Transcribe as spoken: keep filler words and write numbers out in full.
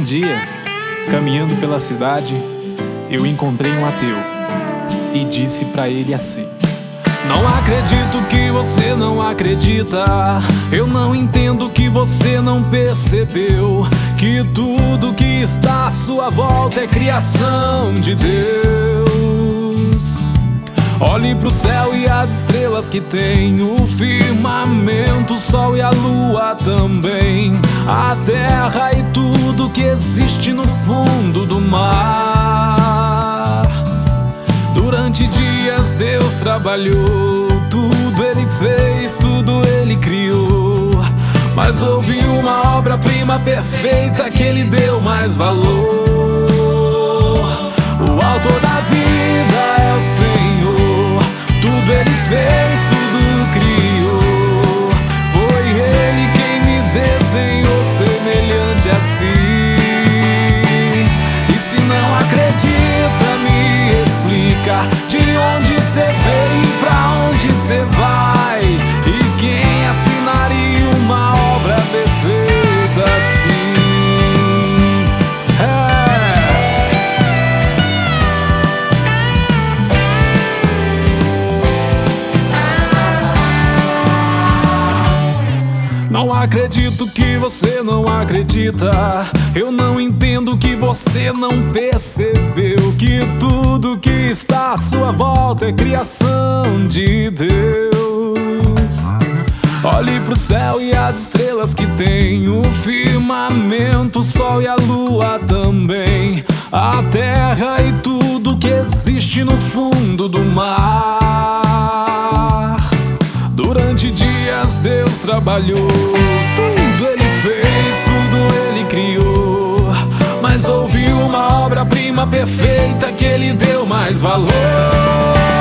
dia, caminhando pela cidade, eu encontrei um ateu e disse pra ele assim: não acredito que você não acredita. Eu não entendo que você não percebeu que tudo que está à sua volta é criação de Deus. Olhe pro céu e as estrelas que tem, o firmamento, o sol e a lua também, a terra e tudo que existe no fundo do mar. Durante dias Deus trabalhou, tudo Ele fez, tudo Ele criou. Mas houve uma obra-prima perfeita que Ele deu mais valor. O autor da vida é o Senhor, tudo Ele fez, tudo criou. Foi Ele quem me desenhou semelhante a si. E se não acredita, me explica de onde cê veio e pra onde cê vai. E quem assinaria uma obra perfeita assim? Não acredito que você não acredita. Eu não entendo que você não percebeu que tudo que está à sua volta é criação de Deus. Olhe pro céu e as estrelas que tem, o firmamento, o sol e a lua também, a terra e tudo que existe no fundo do mar. Durante dias Deus trabalhou, tudo Ele fez, tudo Ele criou. Mas houve uma obra-prima perfeita que Ele deu mais valor.